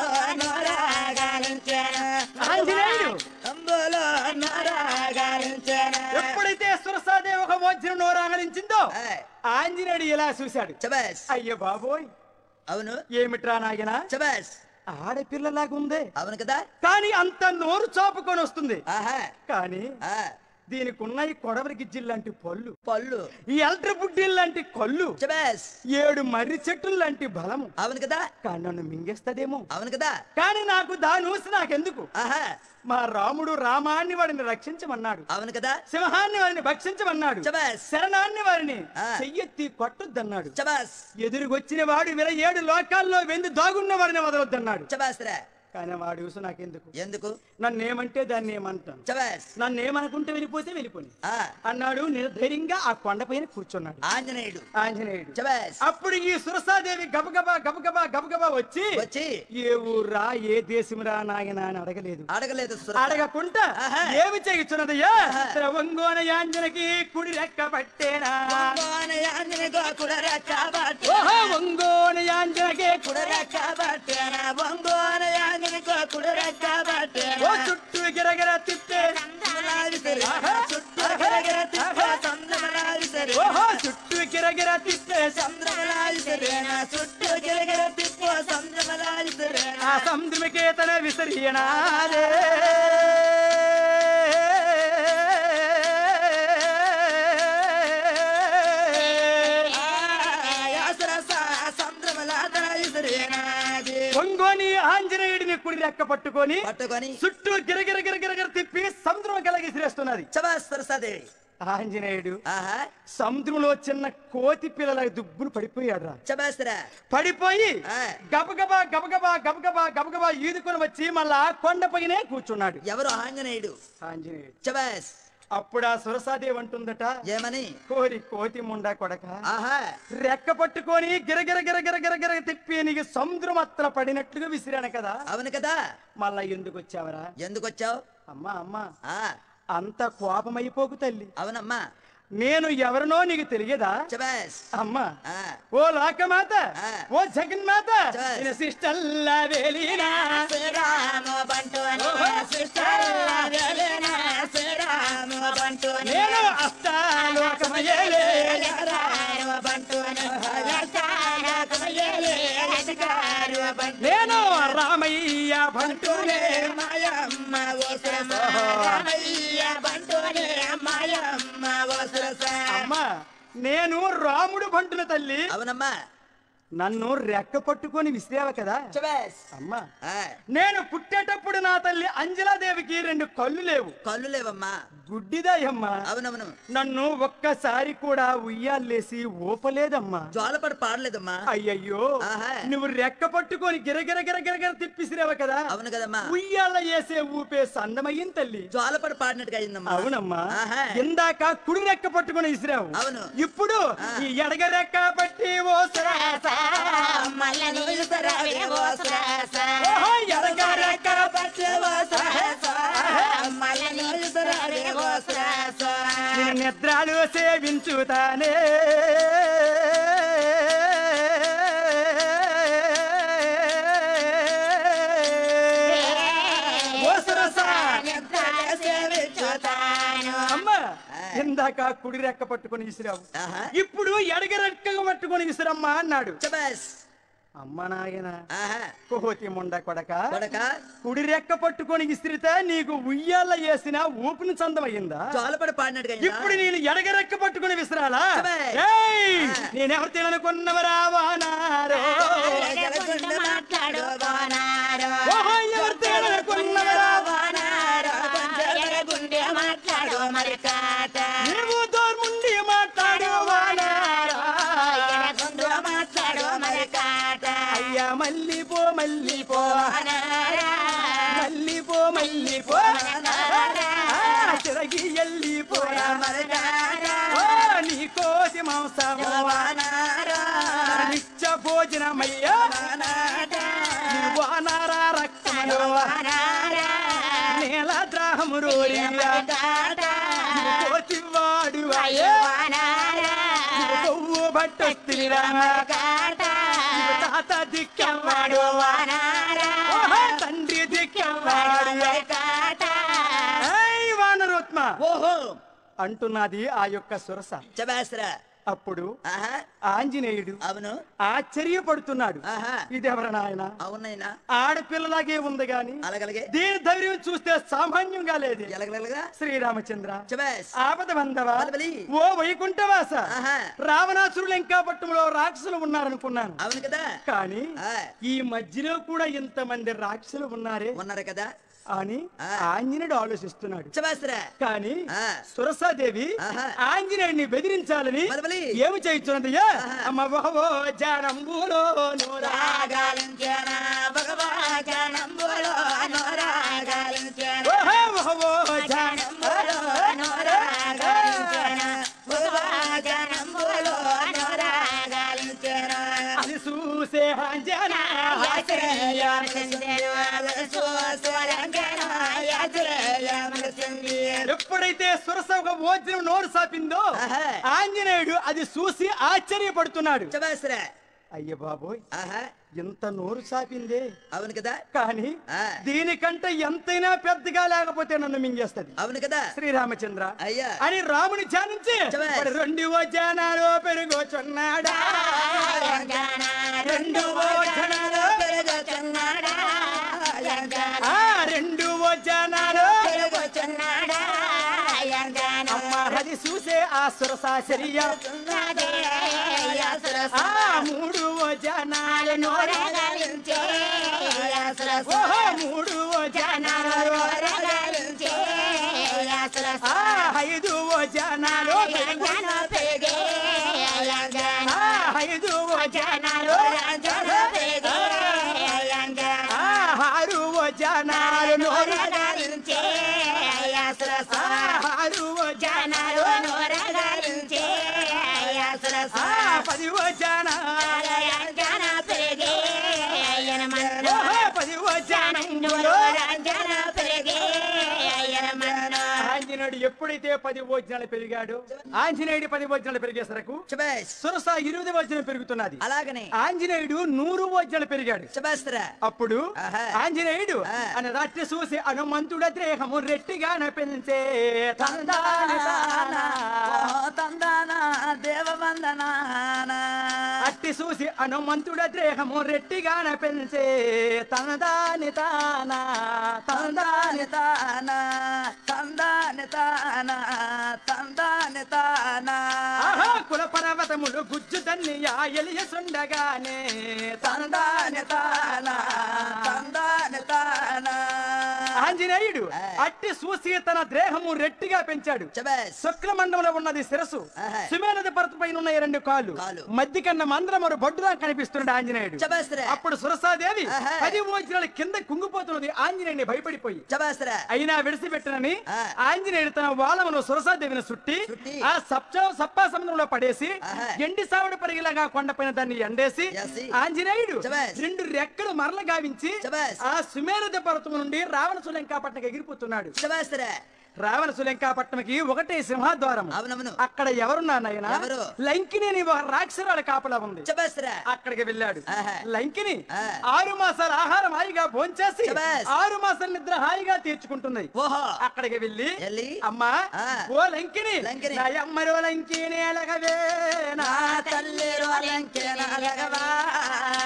నోరాగాలించెను ఆంజనేయుడు అంబోలో నోరాగాలించెను ఎప్పుడైతే సురసాదేవి ఒక మోజను నోరాగలించిందో ఆ, ఆంజనేయుడు ఇలా చూశాడు చబాస్ అయ్యో బాబోయ్ అవును ఏమిట్రా నాయనా చబాస్ ఆడపిల్లలాగుందే అవును కదా కానీ అంత నోరు చాపుకొని వస్తుంది ఆహా కానీ ఆ, దీనికి ఉన్న ఈ కొడవరి గిజ్జిల్లాంటి పళ్ళు పళ్ళు ఈ ఎల్ట్ర బుడ్డిల్లాంటి కళ్ళు చబాస్ ఏడు మర్రి చెట్టులు లాంటి బలము అవును కదా కానీ నన్ను మింగేస్తదేమో అవును కదా కానీ నాకు దానూసి నాకెందుకు ఆహా మా రాముడు రామాన్ని వాడిని రక్షించమన్నాడు అవును కదా సింహాన్ని వారిని భక్షించమన్నాడు చబాస్ శరణాన్ని వారిని ఆ. చెయ్యెత్తి కొట్టొద్దన్నాడు చబాస్ ఎదురుగొచ్చిన వాడు వేల ఏడు లోకాల్లో వెందు దాగున్న వాడిని వదలొద్దన్నాడు చబాస్ రా కానీ వాడు ఊసు నాకెందుకు ఎందుకు నన్ను ఏమంటే దాన్ని ఏమంటాను చబాస్ నన్ను ఏమనుకుంటే వెళ్ళిపోతే వెళ్ళిపోయి ఆ, అన్నాడు నిర్ధైర్యంగా ఆ కొండపైన కూర్చున్నాడు ఆంజనేయుడు ఆంజనేయుడు చబాస్ అప్పుడు ఈ సురసాదేవి గబగబా గబగబా గబగబా వచ్చి వచ్చి ఏ ఊరా ఏ దేశంరా నాయన అని అడగలేదు అడగలేదు సురస అడగకుండా ఆహా. ఏమి చేయుచున్నదయ్యా వంగోన యాంజనకి కుడి రెక్క పట్టేనా వంగోనయాంజన గోకుల రచ్చబట్టే ఓహో వంగోన యాంజనకి కుడి కుడ రచ్చబట్టేనా వంగోనయాంజన గోకుల రచ్చబట్టే ఓ చుట్టూ గిరగిర తిప్పే సంద్రమలావిసరి చుట్టూ గిరగిర తిప్పే సంద్రమలావిసరి ఓహో చుట్టూ గిరగిర తిప్పే సంద్రమలావిసరేనా చుట్టూ గిరగిర తిప్పో సంద్రమలావిసరేనా ఆ సముద్రమికేతన విసరియనాదే వంగోని ఆంజనేయుడిని కుడి రెక్క పట్టుకొని పట్టుకొని చుట్టూ గిరగిర గిరగిర తిప్పి సముద్రం కలిగిసిరేస్తున్నది చబాస్ సురసాదేవి ఆంజనేయుడు ఆహా సముద్రంలో చిన్న కోతి పిల్లల దుబ్బును పడిపోయాడు రా చబాస్ రా పడిపోయి ఆ. గబగబా గబగబా గబగబా గబగబా ఈదుకొని వచ్చి మళ్ళా కొండపైనే కూర్చున్నాడు ఎవరు ఆంజనేయుడు ఆంజనేయుడు చబాస్ అప్పుడు ఆ సురసాదేవి అంటుందట ఏమని కోరి కోతి ముండా కొడక ఆహా రెక్క పట్టుకొని గిరగిర గిరగిర గిరగిర తిప్పి నీకు సముద్రం అత్తల పడినట్లుగా విసిరాను కదా అవును కదా మళ్ళా ఎందుకు వచ్చావరా ఎందుకు వచ్చావు అమ్మా అమ్మా ఆ అంత కోపమైపోకు తల్లి అవునమ్మా నేను ఎవరినో నీకు తెలియదా చబాస్ అమ్మా ఆ ఓ లోకమాత ఆ. ఓ జగన్మాత జై. నేను సిస్టల్లా వేలినా శ్రీరామ బంటుని శిష్టల్లా వెలిన శ్రీరామ బంటుని నేను అష్టాలోకమయేలే రామ బంటుని యశాలకమయేలే యశకారు బంటు నేను రామయ్య బంటునే మాయమ్మ ఓ సరస రామయ్య బంటుని మాయమ్మ ఓ సరస అమ్మా నేను రాముడు బంటున తల్లి అవునమ్మా నన్ను రెక్క పట్టుకొని విసిరావు కదా చబాస్ అమ్మా ఆ నేను పుట్టేటప్పుడు నా తల్లి అంజలాదేవికి రెండు కళ్ళు లేవు కళ్ళు లేవమ్మా గుడ్డిదాయమ్మా అవునవును నన్ను ఒక్కసారి కూడా ఉయ్యాలేసి ఊపలేదమ్మా జోలపడి పాడలేదమ్మా అయ్యయ్యో ఆహా. నువ్వు రెక్క పట్టుకొని గిరగిర గిరగిర గిర తిప్పిసిరావు కదా అవును కదమ్మా ఉయ్యాల వేసే ఊపే సందమయ్యింది తల్లి జోలపడి పాడినట్టుగా అయిందమ్మా అవునమ్మా ఆహా. ఇందాక కుడి రెక్క పట్టుకొని విసిరావు అవును. ఇప్పుడు ఆ. ఈ ఎడగ రెక్క పట్టి ఓ సరాస. మల్లని సరవే ఓ సరస ఓహో, ఎడగ రెక్క పట్టి ఓ సరస. మల్లని సరవే ఓ సరస నేను నిద్రలు సేవించుతానే ఓ సరస. అమ్మా ఇందాక కుడి రెక్క పట్టుకొని విసిరావు ఆహా. ఇప్పుడు ఎడగ రెక్క పట్టుకొని విసిరమ్మా అన్నాడు చబాస్ అమ్మ నాయన ఆహా కోతి ముండ కొడక కొడక కుడి రెక్క పట్టుకొని ఇస్త్రిత నీకు ఉయ్యాల వేసిన ఊపిని చందమయ్యిందా జోలపడి పాడినట్టుగా ఇప్పుడు నేను ఎడగ రెక్క పట్టుకుని విసిరాలా చెప్పే. ఏయ్! నేనెవరు తిననుకున్నవరా వానారో ఎగరకుండా మాట్లాడు వానారో ఓహో ఎవరు తిననుకున్నవరా వానారో ఎగరగుండే మాట్లాడు మరి కాట నీవు దోర్ముండి మాట్లాడు వానారా ఎగరగుండు మాట్లాడు మరి కాట అయ్యా మళ్ళీ పో మళ్ళీ పో వానారా మళ్ళీ పో మళ్ళీ పో ఆ, తిరగి ఎల్లి పోయా మరి కాట ఓ, నీ కోసి మాంసము వానారా నిత్య భోజనమయ్యా వానాట నీ వానరా రక్తములు వానారా నేల ద్రాహము రోడియా కాట కోతివాడు అయ్యో వానారా కొవ్వు బట్టొత్తిరా కాట తాత దిక్కెవ్వాడు వానారా ఓహో, తండ్రి దిక్కెవ్వాడు కాట ఏయ్ వానరోత్మ ఓహో అంటున్నది ఆ యొక్క సురస చబాస్రా అప్పుడు ఆహా ఆంజనేయుడు అవును ఆశ్చర్యపడుతున్నాడు ఆహా ఇదెవరు నాయన అవునైనా ఆడపిల్లలాగే ఉంది గాని అలాగలగే దీని ధైర్యం చూస్తే సామాన్యంగా లేదు ఎలగలగలగా శ్రీరామచంద్ర చబాస్ ఆపద బంధవా బలబలి. ఓ వైకుంఠవాస ఆహా రావణాసురులు ఇంకా పట్టణంలో రాక్షసులు ఉన్నారనుకున్నాను అవును కదా కానీ ఆ, ఈ మధ్యలో కూడా ఇంతమంది రాక్షసులు ఉన్నారే ఉన్నారు కదా అని ఆ. ఆంజనేయుడు ఆలోచిస్తున్నాడు చబాస్రా కానీ ఆ. సురసాదేవి ఆహా. ఆంజనేయుడిని బెదిరించాలని బలబలి. ఏమి చేయించున్నదయ్యా ఆహా. అమ్మ ఓహో జానంబులో నూరా రాగాలించేనా భగవాజనంబులో అనురాగాలించేనా ఓహో ఓహో జానం జనంబులో అనురాగాలించేనా భగవాజనంబులో అనురాగాలించేనా అది చూసే అంజన ఎప్పుడైతే సురస ఒక భోజనం నోరు సాపిందో ఆహా. ఆంజనేయుడు అది చూసి ఆశ్చర్యపడుతున్నాడు చబాస్రా అయ్య బాబోయ్ ఆహా ఎంత నోరు సాపిందే అవును కదా కానీ ఆ. దీనికంటే ఎంతైనా పెద్దగా లేకపోతే నన్ను మింగేస్తది అవును కదా శ్రీరామచంద్ర అయ్యా అని రాముని ధ్యానించి చబాస్. మరి రెండు వచనాలు పెరుగొచున్నాడా రెండు వచనాలు పెరుగుచున్నాడా ఆ రెండు వచనాలు పెరుగుచున్నాడా అమ్మ అది చూసే ఆ సురసాచర్య ఆ మూడు వచనాలు నోరు ఓహో మూడు వచనాలు ఆ ఐదు వచనాలు ఆ ఐదు వచనాలు ఆ ఆరు వచనాలు నోరు ఆ ఆరు వచనాలు ఆ పది వచనాలు ఓహో పది వచనములు ఆంజనేయుడు ఎప్పుడైతే పది భోజనాలు పెరిగాడు ఆంజనేయుడు పది భోజనాలు పెరిగేసరకు చబాస్ సురస ఇరవై భోజనం పెరుగుతున్నది అలాగనే ఆంజనేయుడు నూరు భోజనాలు పెరిగాడు చబాస్రా అప్పుడు ఆహా. ఆంజనేయుడు ఆ. అని రాత్రి చూసి హనుమంతుడ దేహము రెట్టిగా పెంచే తందాన తానా. తందానా దేవవందనానా అట్టి చూసి హనుమంతుడ దేహము రెట్టిగా పెంచే తనదాని తానా తందాని తానా తందాని తానా తందాని తానా ఆహా కుల పర్వతములు గుజ్జు తన్ని ఎలియ సుండగానే తందాని తానా తందాని తానా ఆంజనేయుడు ఆ. అట్టి చూసి తన దేహము రెట్టిగా పెంచాడు చబాస్ శుక్ల మండలంలో ఉన్నది శిరసు ఆహా. సుమేనది పర్వత పైన ఉన్న ఈ రెండు కాళ్ళు కాళ్ళు. మధ్య కన్నా మందరం మరో బొడ్డులా కనిపిస్తున్నాడు ఆంజనేయుడు చబాస్రా అప్పుడు సురసాదేవి ఆహా. పది భోజనాలు కింద కుంగిపోతున్నది ఆంజనేయుని భయపడిపోయి చబాస్రా అయినా విడిచిపెట్టనని ఆ. ఆంజనేయుడు తన వాలమును సురసాదేవిని సుట్టి సుట్టి. ఆ సప్త సప్పా సముద్రంలో పడేసి ఆహా. ఎండి సావుడు పరిగిలాగా కొండపైన దాన్ని ఎండేసి ఎసి. ఆంజనేయుడు చబాస్. రెండు రెక్కలు మరల గావించి చబాస్. ఆ సుమేరుద పర్వతం నుండి రావణ సులంకాపట్నకి ఎగిరిపోతున్నాడు చబాస్రా రావణ సులంకాపట్నంకి ఒకటే సింహద్వారం అవునవును అక్కడ ఎవరున్నారు నాయన ఎవరు? లంకిని అని ఒక రాక్షసురాల కాపలా ఉంది చబాస్రా అక్కడికి వెళ్ళాడు ఆహా. లంకిని ఆ. ఆరు మాసాల ఆహారం హాయిగా భోంచేసి శబాష్. ఆరు మాసాల నిద్ర హాయిగా తీర్చుకుంటుంది ఓహో అక్కడికి వెళ్ళి వెళ్ళి, అమ్మా ఆ. ఓ లంకిని లంకిని. నా అమ్మరో లంకిని ఎలగవే నా తల్లి రోలంకెనలగవా నా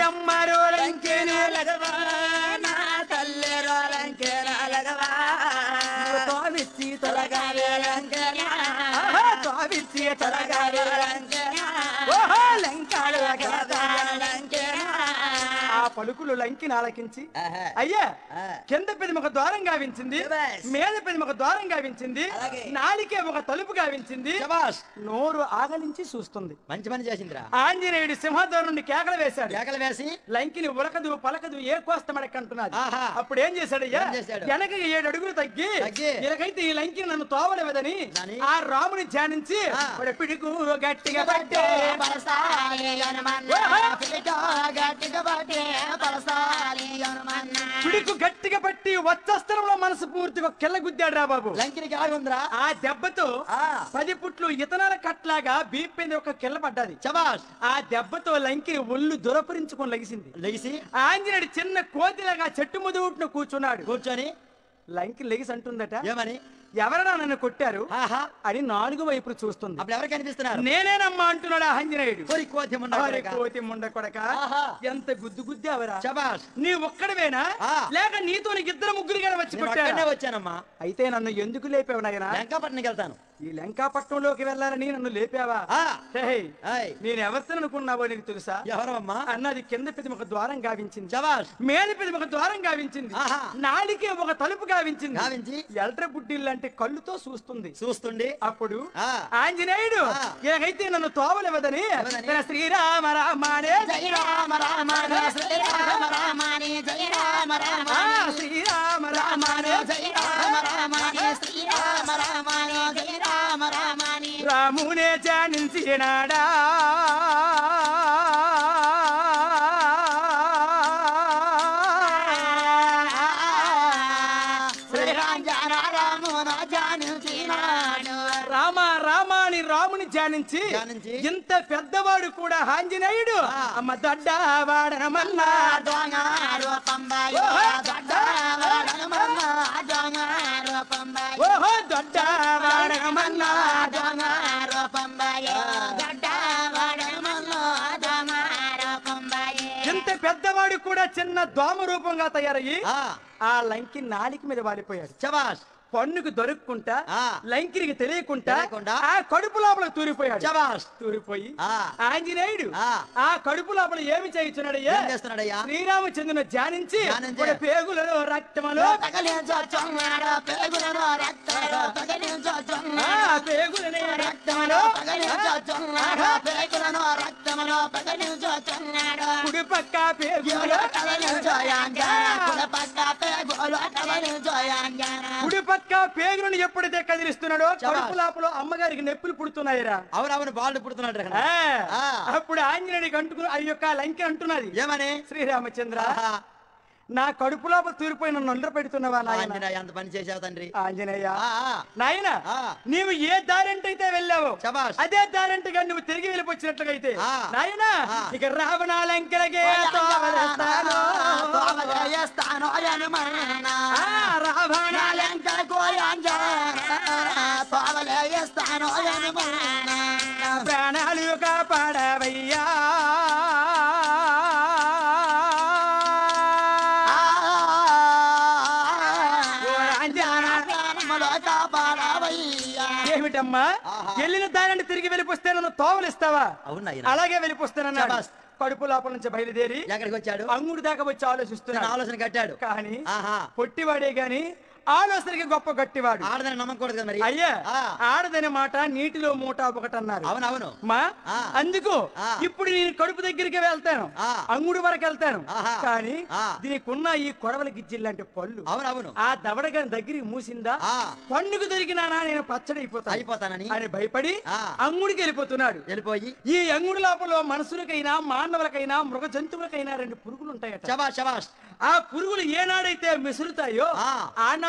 అమ్మరో లంకెను లగవా నా తల్లిరో లంకెన లగవా తోవిచ్చి తొలగావే లంకెన ఆహా, తోవిచ్చి తొలగావే లంకెన ఓహో లంకాడు లగవా లంకెన ఆ పలుకులు లంకిని ఆలకించి ఆహా. అయ్యా ఆ. కింద పెది ఒక ద్వారం గావించింది శభాష్. మీద పెది ఒక ద్వారం గావించింది అలాగే. నాలికే ఒక తలుపు గావించింది శభాష్ నోరు ఆగలించి చూస్తుంది మంచి పని చేసిందిరా ఆంజనేయుడు సింహద్వారం నుండి కేకలు వేశాడు కేకలు వేసి లంకిని ఉలకదు పలకదు ఏ కోస్తమడకంటున్నది ఆహా. అప్పుడు ఏం చేశాడయ్యా ఏం చేశాడు? వెనక ఏడు అడుగులు తగ్గి తగ్గి. ఇలాగైతే ఈ లంకిని నన్ను తోవలేవదని దాని? ఆ రాముని ధ్యానించి ఆ. వాడి పిడుగు గట్టిగా పట్టే బలసాలి హనుమన్న ఓహో! పిలిటో గట్టిగా పట్టే బలసాలి హనుమన్న పిడుగు గట్టిగా పట్టి వచ్చస్తరంలో మనసు పూర్తిగా కిల్ల గుద్దాడు రా బాబు లంకినికి ఆగుందిరా ఆ దెబ్బతో ఆ. పది పుట్లు ఇతనాల కట్లాగా బీపింది ఒక కిల్ల పడ్డది శభాష్ ఆ దెబ్బతో లంకిని ఒళ్ళు దురపరించుకొని లగిసింది లెగిసి ఆంజనేయుడు చిన్న కోతిలాగా చెట్టు ముదుగుట్ను కూర్చున్నాడు కూర్చొని లంకి లెగిసి అంటుందట ఏమని ఎవరన్నా నన్ను కొట్టారు ఆహా అని నాలుగు వైపులు చూస్తుంది అప్పుడు ఎవరు కనిపిస్తున్నారు నేనేనమ్మా అంటున్నాడు ఆ ఆంజనేయుడు కోరి కోతి ముండ అరే కోతి ముండ కొడక ఆహా. ఎంత గుద్దు గుద్దావరా శభాష్ నీ ఒక్కడవేనా ఆ. లేక నీతో నీకు ఇద్దరు ముగ్గురు గారు వచ్చి నేను కొట్టారా అక్కడనే వచ్చానమ్మా అయితే నన్ను ఎందుకు లేపావు నాయనా లంకాపట్నంకి వెళ్తాను ఈ లంకాపట్నంలోకి వెళ్ళాలని నన్ను లేపావా ఆ. హే, ఆయ్. నేను ఎవరితో అనుకున్నావో నీకు తెలుసా ఎవరమ్మా అన్నది కింద పెద్ద ఒక ద్వారం గావించింది శభాష్ మేల పెద్ద ఒక ద్వారం గావించింది ఆహా. నాడికే ఒక తలుపు గావించింది గావించి ఎల్ట్ర బుడ్డిల్ లాంటి కళ్ళుతో చూస్తుంది చూస్తుండి అప్పుడు ఆ. ఆంజనేయుడు ఆ. ఏకైతే నన్ను తోవలేవదని ఎవరని? తన శ్రీరామ రామానే జయ రామ రామాని శ్రీరామ రామాని జయ రామ ఆ, రామాని శ్రీరామ రామానే జయ రామ రామాని శ్రీరామ రామాని జయ రామ రామాని రామునే జానించినాడా శ్రీరాంజన రామున జానించినాడు రామ రామాని రాముని ధ్యానించి ధ్యానించి ఇంత పెద్దవాడు కూడా ఆంజనేయుడు ఆ. అమ్మ దొడ్డ వాడనమన్నా దొంగ రూపంబాయో దొడ్డ వాడనమన్న దొంగ రూపంబాయో ఓహో దొడ్డ వాడనమన్నా దొంగ రూపంబాయో దొడ్డ వాడనమన్న దొంగ రూపంబాయో ఇంత పెద్దవాడు కూడా చిన్న దోమ రూపంగా తయారయ్యి ఆ ఆ లంకి నాలిక మీద వాలిపోయాడు శభాష్ పన్నుకు దొరుక్కుంటా ఆ. లంకిరికి తెలియకుండా తెలియకుండా ఆ కడుపు లోపల తూరిపోయాడు శభాష్ తూరిపోయి ఆ. ఆంజనేయుడు ఆ. ఆ కడుపు లోపల ఏమి చేయుచున్నాడయ్యా ఏం చేస్తున్నాడయ్యా శ్రీరామచంద్రుని ధ్యానించి ధ్యానించి. వాడి పేగులలో రక్తములో పగలించొచ్చున్నాడు పేగులను రక్తములో పగలించొచ్చున్నాడు ఆ పేగులనే రక్తములో పగలించొచ్చున్నాడు పేగులను రక్తములో పగలించొచ్చున్నాడు కుడి పక్క పేగులో కుడి పక్క పేగులను ఎప్పుడైతే కదిలిస్తున్నాడో కడుపు లోపల అమ్మగారికి నొప్పులు పుడుతున్నాయిరా అవునవును బాలు పుడుతున్నాడు రా. ఆ, ఆ. అప్పుడు ఆంజనేయుడికి అంటుకుని ఆ యొక్క లంకి అంటున్నది ఏమని శ్రీరామచంద్ర ఆహా. నా కడుపు లోపల తూరిపోయి నన్ను ఒండ్ర పెడుతున్నావా నాయన ఆంజనేయ అంత పని చేసావు తండ్రి ఆంజనేయ ఆ, ఆ. నాయన ఆ. నీవు ఏ దారంటైతే వెళ్ళావో శభాష్. అదే దారంటగా నువ్వు తిరిగి వెళ్ళిపోచ్చినట్లుగైతే ఆ. నాయన ఆ. ఇక రావణాలంకెలగే తోవలేస్తాను. ఆ, రావణాలంక ప్రాణాలు కాపాడవయ్యా ఓ ఆంజనేయ. ఏమిటమ్మా ఆహా. వెళ్ళిన దారిని తిరిగి వెళ్ళిపోస్తే నన్ను తోవలిస్తావా అవునాయన అలాగే వెళ్ళిపోస్తానన్నాడు శభాష్. కడుపు లోపల నుంచి బయలుదేరి ఎక్కడికి వచ్చాడు అంగుడు దాకా వచ్చి తన ఆలోచిస్తున్నాడు ఆలోచన కట్టాడు కానీ ఆహా పొట్టివాడే గాని ఆలోచనకి గొప్ప గట్టివాడు ఆడదని నమ్మకూడదు కదా మరి అయ్యా ఆ. ఆడదనే మాట నీటిలో మూట ఒకటన్నారు అవునవును మా ఆ. అందుకు ఆ. ఇప్పుడు నేను కడుపు దగ్గరికి వెళ్తాను ఆ. అంగుడు వరకు వెళ్తాను ఆహా. కానీ ఆ. దీనికున్న ఈ కొడవల గిజ్జిల్లాంటి పళ్ళు అవునవును ఆ దవడగాని దగ్గరికి మూసిందా ఆ పన్నుకు దొరికినానా నేను పచ్చడి అయిపోతాను అయిపోతానని అని భయపడి ఆ. అంగుడికి వెళ్ళిపోతున్నాడు వెళ్ళిపోయి ఈ అంగుడి లోపల మనుషులకైనా మానవులకైనా మృగ జంతువులకైనా రెండు పురుగులు ఉంటాయట శబాష్ శబాష్ ఆ పురుగులు ఏనాడైతే మిసులుతాయో ఆ. ఆనాడే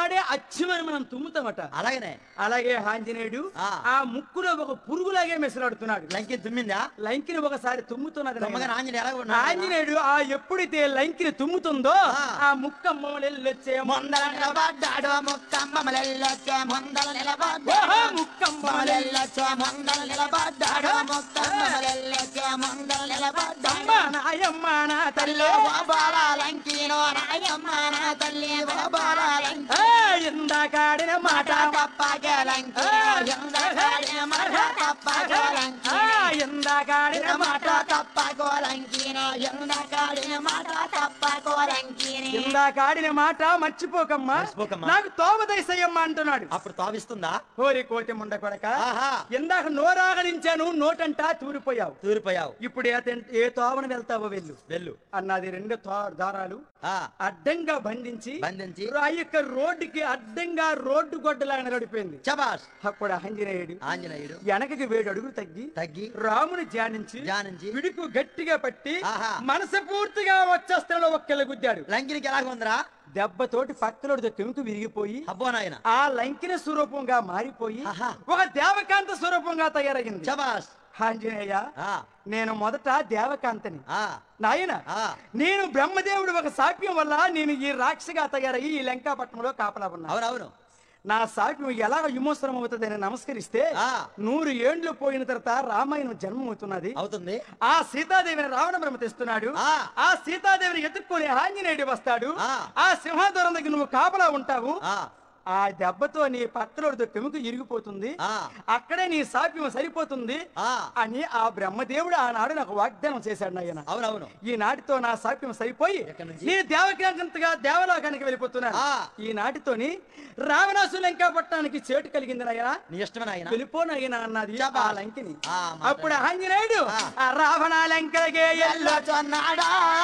వాడే అచ్చమని మనం తుమ్ముతామట. అలాగనే అలాగే ఆంజనేయుడు ఆ. ఆ ముక్కులో ఒక పురుగులాగే మెసలాడుతున్నాడు. లంకి తుమ్మిందా? లంకిని ఒకసారి తుమ్ముతున్నది నాయనా. తుమ్మగానే ఆంజనేయుడు ఎలాగ ఉన్నాడు? ఆంజనేయుడు ఆ ఎప్పుడైతే లంకిని తుమ్ముతుందో ఆ. ఆ ముక్కమ్మ వెళ్ళొచ్చే ముందల నిలబడ్డాడు ముక్కమ్మలెల్లొచ్చే ముందల నిలబడ్డాడు ముక్కమ్మలెల్లొచ్చే ముందల నిలబడ్డాడు ముక్కమ్మలెల్లొచ్చే ముందల నిలబడ్డాడు నాయమ్మ నా తల్లి ఓ బాలాలంకినో నాయమ్మ నా తల్లి ఓ బాలాలంకి ఇందాకాడిన మాట తప్పగలంకి ఎందకాడిన మాట తప్పగలంకి ఇందాకాడిన మాట తప్పగోలంకినో ఎందకాడిన మాట తప్పగోలంకిని ఇందాకాడిన మాట మర్చిపోకమ్మా, మర్చిపోకమ్మా. నాకు తోమదైసయ్యమ్మ అంటున్నాడు. అప్పుడు తావిస్తుందా? కోరి కోతి ముండ కొడక, ఆహా. ఇందాక నోరాగరించాను, నోటంటా తూరిపోయావు. తూరిపోయావు. ఇప్పుడు ఏ తెం- ఏ తోవన వెళ్తావో వెళ్ళు వెళ్ళు అన్నది. రెండు తో- దారాలు ఆ అడ్డంగా బంధించి బంధించి ఆ యొక్క రోడ్డుకి అడ్డంగా రోడ్డు గొడ్డలాగా నడిపోయింది. చబాష్. అప్పుడు ఆంజనేయుడు ఆంజనేయుడు వెనకకి వేడు అడుగులు తగ్గి తగ్గి రాముని ధ్యానించి ధ్యానించి పిడుకు గట్టిగా పట్టి ఆహా. మనసు పూర్తిగా వచ్చేస్తాలో ఒక్కలు గుద్దాడు. లంకినికి ఎలాగ ఉందిరా? దెబ్బతోటి పక్కలోడి కెముకు విరిగిపోయి అబ్బో నాయన. ఆ లంకిన స్వరూపంగా మారిపోయి ఆహా. ఒక దేవకాంత స్వరూపంగా తయారయ్యింది. చబాష్. ఆంజనేయ ఆ నేను మొదట దేవకాంతని ఆ నాయన, ఆ నేను బ్రహ్మదేవుడు ఒక శాప్యం వల్ల నేను ఈ రాక్షగా తయారయ్యి ఈ లంకాపట్నంలో కాపలా ఉన్నా. అవునవును. నా శాప్యం ఎలా విమోచనం అవుతుందని నమస్కరిస్తే ఆ నూరు ఏండ్లు పోయిన తర్వాత రామాయణం జన్మం అవుతున్నది. అవుతుంది. ఆ సీతాదేవిని రావణ బ్రహ్మ తెస్తున్నాడు. ఆ. ఆ సీతాదేవిని ఎత్తుక్కొని ఆంజనేయుడు వస్తాడు. ఆ. ఆ సింహాద్వారం దగ్గర నువ్వు కాపలా ఉంటావు. ఆ ఆ దెబ్బతో నీ పక్కలోడితో కెముక ఇరిగిపోతుంది, ఆ అక్కడే నీ శాప్యం సరిపోతుంది ఆ అని ఆ బ్రహ్మదేవుడు ఆనాడు నాకు వాగ్దానం చేశాడు నాయన. అవునవును. ఈ నాటితో నా శాప్యం సరిపోయి ఎక్కడి నుంచి? నీ దేవకాంతగా దేవలోకానికి వెళ్ళిపోతున్నాను. ఆ. ఈ నాటితోని రావణాసు లంకా పట్టణానికి చేటు కలిగింది నాయన. నీ ఇష్టమే ఆయన. వెళ్ళిపోనగిన అన్నది చబా. ఆ లంకిని. ఆ, మాట. అప్పుడు ఆంజనేయుడు ఆ. ఆ రావణ లంకలకే ఎల్లో వెళ్ళొచ్చున్నాడా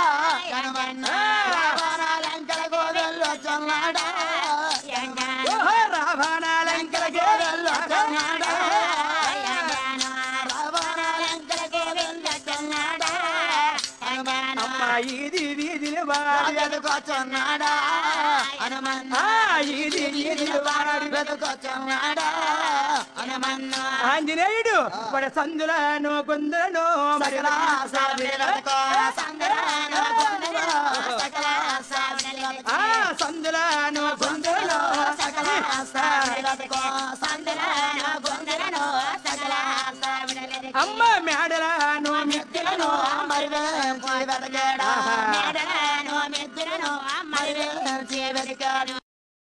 కనుమన్నా రావణాలంకలకు వెళ్ళొచ్చున్నాడా ఓహో, రావణ లంకలకే వెళ్ళొచ్చున్నాడా రావణాలంకలకు వెళ్ళొచ్చున్నాడా అమ్మా ఇది వీధిని వాడి వెతుకొచ్చున్నాడా హనుమన్నా ఆ, ఇది వీధిని వాడి వెతుకొచ్చున్నాడా హనుమన్నా ఆంజనేయుడు పడ సందులను గుందలను సకల సాధనలతో సందరాన గుండెలో సకల సాధనలతో ఆ సందులను గుందలను సకల సాధనలతో సందరాన